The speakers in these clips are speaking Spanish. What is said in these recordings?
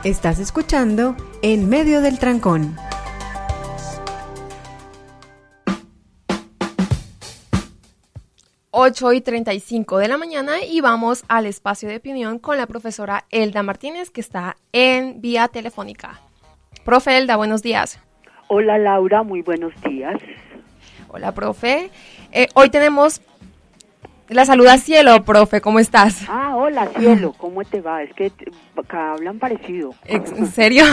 Estás escuchando En Medio del Trancón. Ocho y 35 de la mañana y vamos al espacio de opinión con la profesora Elda Martínez, que está en vía telefónica. Profe Elda, buenos días. Hola Laura, muy buenos días. Hola, profe. Hoy tenemos la saluda Cielo, profe, ¿cómo estás? Ah, hola Cielo, ¿cómo te va? Es que hablan parecido. ¿En serio?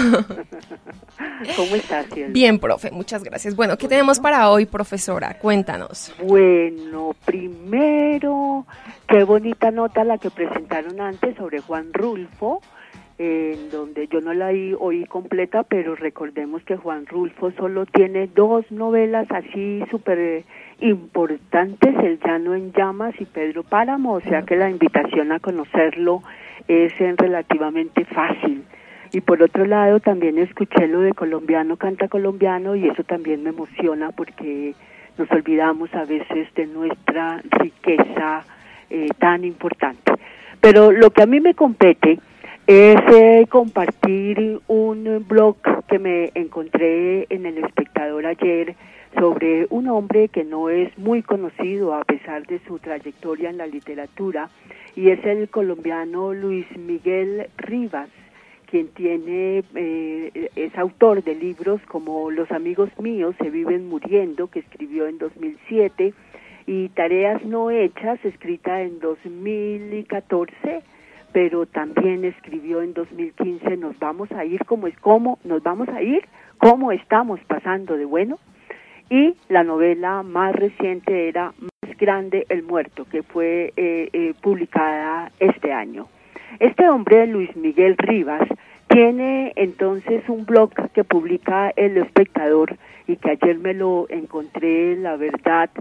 ¿Cómo estás, Cielo? Bien, profe, muchas gracias. Bueno, ¿qué tenemos para hoy, profesora? Cuéntanos. Bueno, primero, qué bonita nota la que presentaron antes sobre Juan Rulfo, en donde yo no la oí completa, pero recordemos que Juan Rulfo solo tiene 2 novelas así súper importantes, El Llano en Llamas y Pedro Páramo, o sea que la invitación a conocerlo es relativamente fácil. Y por otro lado también escuché lo de Colombiano canta colombiano y eso también me emociona porque nos olvidamos a veces de nuestra riqueza tan importante. Pero lo que a mí me compete es compartir un blog que me encontré en El Espectador ayer sobre un hombre que no es muy conocido a pesar de su trayectoria en la literatura, y es el colombiano Luis Miguel Rivas, quien es autor de libros como Los amigos míos se viven muriendo, que escribió en 2007, y Tareas no hechas, escrita en 2014, pero también escribió en 2015 Nos vamos a ir, ¿cómo estamos pasando de bueno? Y la novela más reciente era Más grande el muerto, que fue publicada este año. Este hombre, Luis Miguel Rivas, tiene entonces un blog que publica El Espectador y que ayer me lo encontré, la verdad,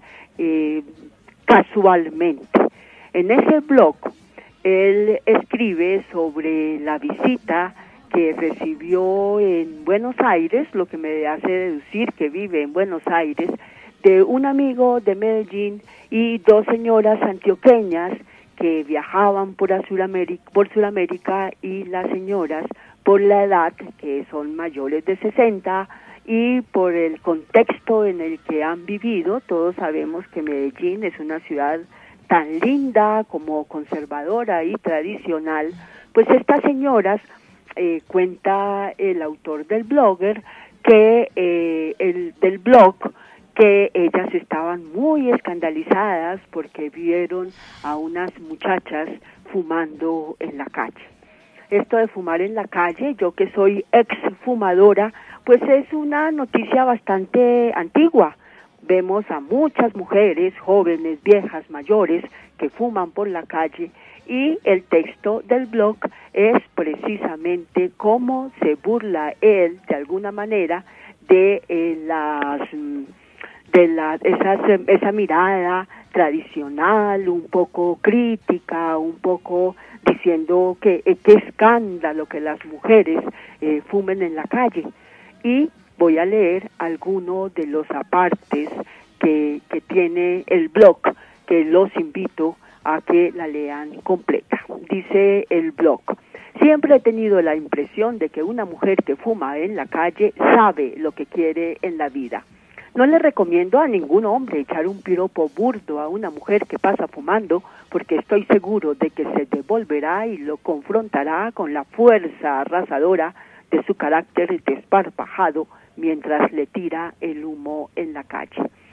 casualmente. En ese blog, él escribe sobre la visita que recibió en Buenos Aires, lo que me hace deducir que vive en Buenos Aires, de un amigo de Medellín y 2 señoras antioqueñas que viajaban por Sudamérica, y las señoras, por la edad, que son mayores de 60, y por el contexto en el que han vivido. Todos sabemos que Medellín es una ciudad tan linda como conservadora y tradicional. Pues estas señoras, cuenta el autor del blogger, que del blog, que ellas estaban muy escandalizadas porque vieron a unas muchachas fumando en la calle. Esto de fumar en la calle, yo que soy ex fumadora, pues es una noticia bastante antigua. Vemos a muchas mujeres, jóvenes, viejas, mayores, que fuman por la calle, y el texto del blog es precisamente cómo se burla él, de alguna manera, de esa mirada tradicional, un poco crítica, un poco diciendo que qué escándalo que las mujeres fumen en la calle. Y voy a leer algunos de los apartes que tiene el blog, que los invito a que la lean completa. Dice el blog: siempre he tenido la impresión de que una mujer que fuma en la calle sabe lo que quiere en la vida. No le recomiendo a ningún hombre echar un piropo burdo a una mujer que pasa fumando, porque estoy seguro de que se devolverá y lo confrontará con la fuerza arrasadora de su carácter desparpajado mientras le tira el humo en la cara.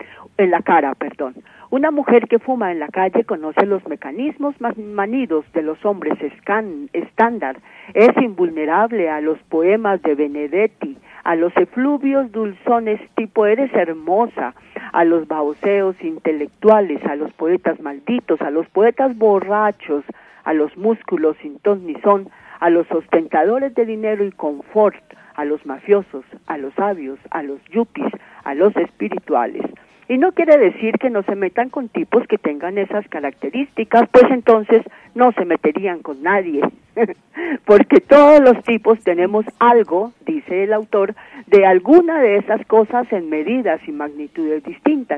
Una mujer que fuma en la calle conoce los mecanismos manidos de los hombres estándar, es invulnerable a los poemas de Benedetti, a los efluvios dulzones tipo eres hermosa, a los baboseos intelectuales, a los poetas malditos, a los poetas borrachos, a los músculos sin ton ni son, a los ostentadores de dinero y confort, a los mafiosos, a los sabios, a los yuppies, a los espirituales. Y no quiere decir que no se metan con tipos que tengan esas características, pues entonces no se meterían con nadie, porque todos los tipos tenemos algo, dice el autor, de alguna de esas cosas en medidas y magnitudes distintas.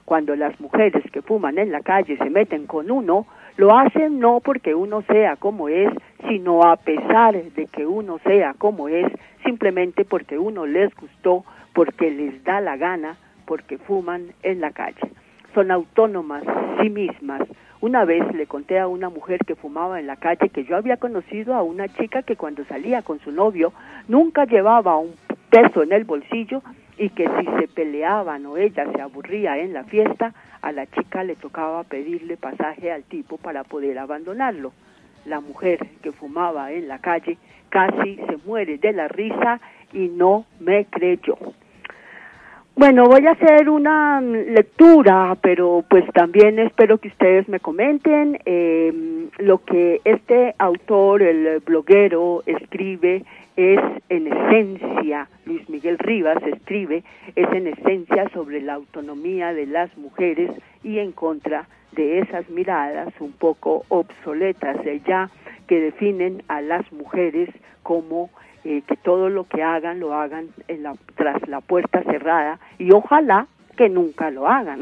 cuando las mujeres que fuman en la calle se meten con uno, lo hacen no porque uno sea como es, sino a pesar de que uno sea como es, simplemente porque uno les gustó, porque les da la gana, porque fuman en la calle. Son autónomas sí mismas. Una vez le conté a una mujer que fumaba en la calle que yo había conocido a una chica que cuando salía con su novio nunca llevaba un peso en el bolsillo y que si se peleaban o ella se aburría en la fiesta, a la chica le tocaba pedirle pasaje al tipo para poder abandonarlo. La mujer que fumaba en la calle casi se muere de la risa y no me creyó. Bueno, voy a hacer una lectura, pero pues también espero que ustedes me comenten lo que este autor, el bloguero, escribe es en esencia, Luis Miguel Rivas escribe, es en esencia sobre la autonomía de las mujeres y en contra de esas miradas un poco obsoletas ya que definen a las mujeres como que todo lo que hagan, lo hagan tras la puerta cerrada y ojalá que nunca lo hagan.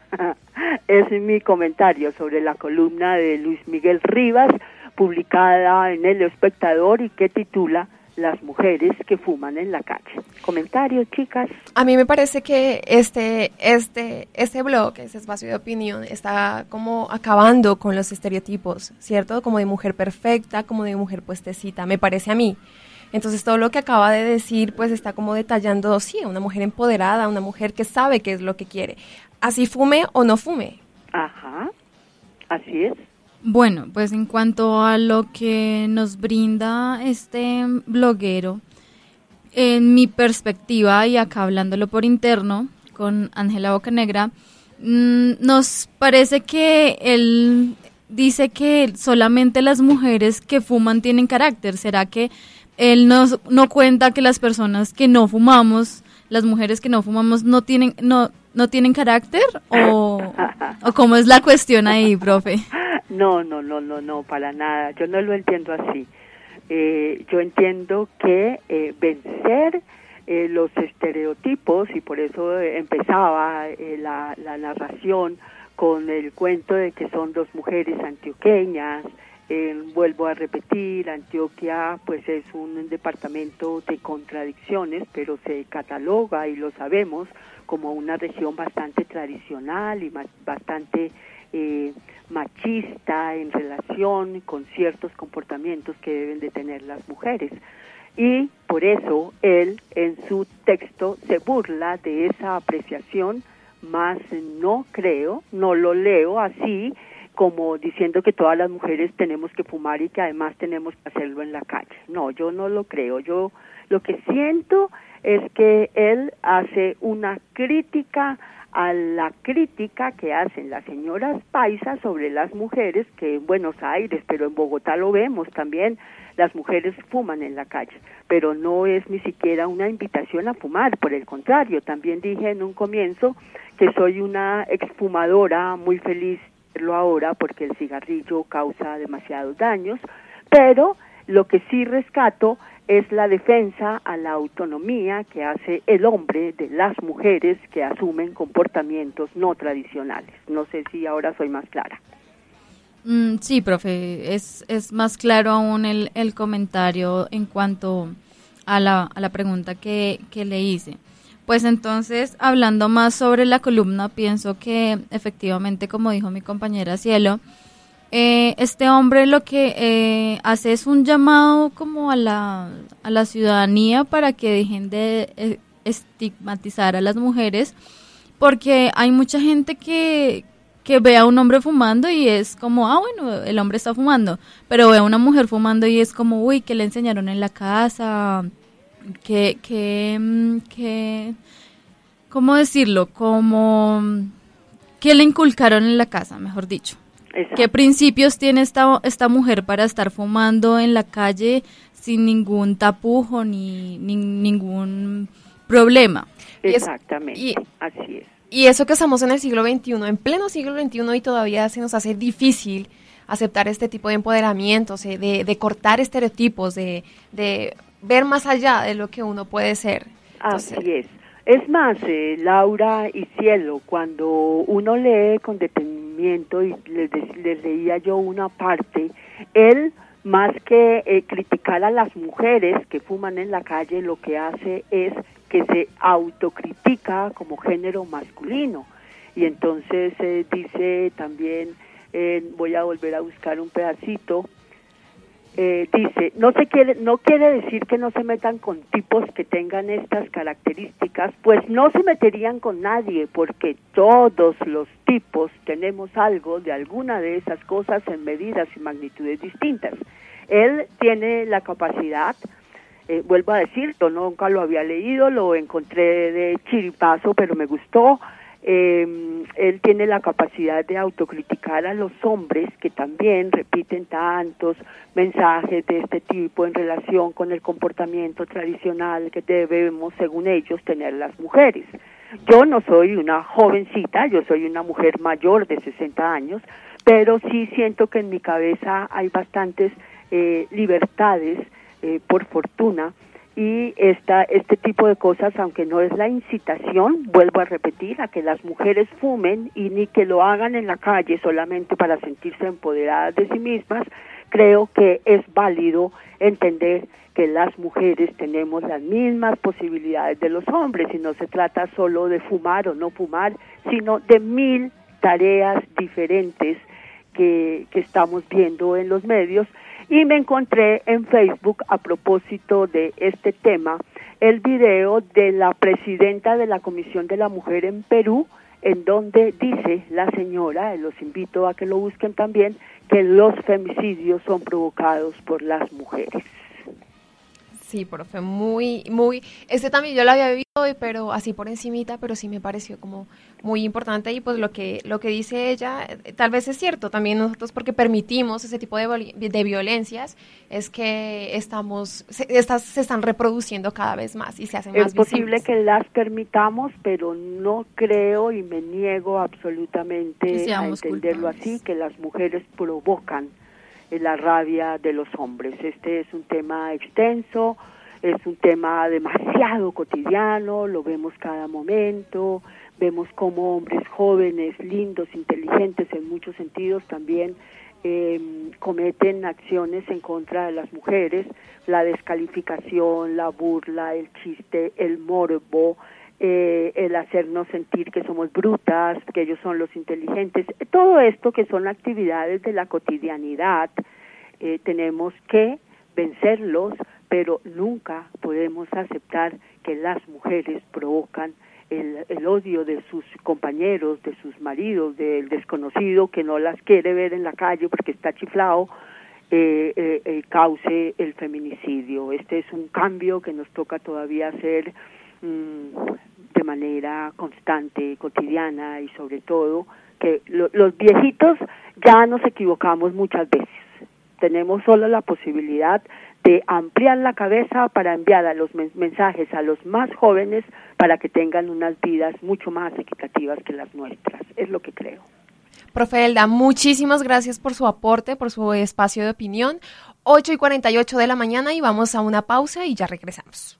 Es mi comentario sobre la columna de Luis Miguel Rivas, publicada en El Espectador y que titula Las mujeres que fuman en la calle. Comentarios, chicas. A mí me parece que este blog, este espacio de opinión, está como acabando con los estereotipos, ¿cierto? Como de mujer perfecta, como de mujer puestecita, me parece a mí. Entonces todo lo que acaba de decir pues está como detallando, sí, una mujer empoderada, una mujer que sabe qué es lo que quiere, así fume o no fume. Ajá, así es. Bueno, pues en cuanto a lo que nos brinda este bloguero, en mi perspectiva y acá hablándolo por interno con Ángela Bocanegra, nos parece que él dice que solamente las mujeres que fuman tienen carácter. ¿Será que él no cuenta que las personas que no fumamos, las mujeres que no fumamos, no tienen carácter? ¿O cómo es la cuestión ahí, profe? No, para nada. Yo no lo entiendo así. Yo entiendo que vencer los estereotipos, y por eso empezaba la narración con el cuento de que son dos mujeres antioqueñas. Vuelvo a repetir, Antioquia pues es un departamento de contradicciones, pero se cataloga, y lo sabemos, como una región bastante tradicional y bastante machista en relación con ciertos comportamientos que deben de tener las mujeres. Y por eso él en su texto se burla de esa apreciación, más no lo leo así, como diciendo que todas las mujeres tenemos que fumar y que además tenemos que hacerlo en la calle. No, yo no lo creo. Yo lo que siento es que él hace una crítica a la crítica que hacen las señoras paisas sobre las mujeres, que en Buenos Aires, pero en Bogotá lo vemos también, las mujeres fuman en la calle, pero no es ni siquiera una invitación a fumar, por el contrario, también dije en un comienzo que soy una exfumadora muy feliz lo ahora porque el cigarrillo causa demasiados daños, pero lo que sí rescato es la defensa a la autonomía que hace el hombre de las mujeres que asumen comportamientos no tradicionales. No sé si ahora soy más clara. Sí, profe, es más claro aún el comentario en cuanto a la pregunta que le hice. Pues entonces, hablando más sobre la columna, pienso que efectivamente, como dijo mi compañera Cielo, este hombre lo que hace es un llamado como a la ciudadanía para que dejen de estigmatizar a las mujeres, porque hay mucha gente que ve a un hombre fumando y es como, bueno, el hombre está fumando, pero ve a una mujer fumando y es como, uy, ¿qué le enseñaron en la casa? ¿Cómo decirlo? Como, ¿qué le inculcaron en la casa, mejor dicho? Exacto. ¿Qué principios tiene esta mujer para estar fumando en la calle sin ningún tapujo ni ningún problema? Exactamente, así es. Y eso que estamos en el siglo XXI, en pleno siglo XXI, y todavía se nos hace difícil aceptar este tipo de empoderamientos, de cortar estereotipos, de ver más allá de lo que uno puede ser. Entonces, así es. Es más, Laura y Cielo, cuando uno lee con detenimiento, y les leía yo una parte, él, más que criticar a las mujeres que fuman en la calle, lo que hace es que se autocritica como género masculino. Y entonces dice también, voy a volver a buscar un pedacito, dice, no quiere decir que no se metan con tipos que tengan estas características, pues no se meterían con nadie, porque todos los tipos tenemos algo de alguna de esas cosas en medidas y magnitudes distintas. Él tiene la capacidad, vuelvo a decir, yo nunca lo había leído, lo encontré de chiripazo, pero me gustó. Él tiene la capacidad de autocriticar a los hombres que también repiten tantos mensajes de este tipo en relación con el comportamiento tradicional que debemos, según ellos, tener las mujeres. Yo no soy una jovencita, yo soy una mujer mayor de 60 años, pero sí siento que en mi cabeza hay bastantes libertades, por fortuna, y este tipo de cosas, aunque no es la incitación, vuelvo a repetir, a que las mujeres fumen y ni que lo hagan en la calle solamente para sentirse empoderadas de sí mismas, creo que es válido entender que las mujeres tenemos las mismas posibilidades de los hombres, y no se trata solo de fumar o no fumar, sino de 1000 tareas diferentes que estamos viendo en los medios. Y me encontré en Facebook, a propósito de este tema, el video de la presidenta de la Comisión de la Mujer en Perú, en donde dice la señora, los invito a que lo busquen también, que los femicidios son provocados por las mujeres. Sí, profe, muy, también yo lo había visto, pero así por encimita, pero sí me pareció como muy importante, y pues lo que dice ella, tal vez es cierto, también nosotros, porque permitimos ese tipo de violencias, es que se están reproduciendo cada vez más y se hacen más visibles. Es posible que las permitamos, pero no creo y me niego absolutamente a entenderlo así, que las mujeres provocan la rabia de los hombres. Este es un tema extenso, es un tema demasiado cotidiano, lo vemos cada momento, vemos como hombres jóvenes, lindos, inteligentes en muchos sentidos también cometen acciones en contra de las mujeres, la descalificación, la burla, el chiste, el morbo, el hacernos sentir que somos brutas, que ellos son los inteligentes, todo esto que son actividades de la cotidianidad, tenemos que vencerlos, pero nunca podemos aceptar que las mujeres provocan el odio de sus compañeros, de sus maridos, del desconocido que no las quiere ver en la calle porque está chiflado, cause el feminicidio. Este es un cambio que nos toca todavía hacer de manera constante, cotidiana, y sobre todo que los viejitos ya nos equivocamos muchas veces. Tenemos solo la posibilidad de ampliar la cabeza para enviar a los mensajes a los más jóvenes para que tengan unas vidas mucho más equitativas que las nuestras. Es lo que creo. Profe Elda, muchísimas gracias por su aporte, por su espacio de opinión. 8:48 de la mañana, y vamos a una pausa y ya regresamos.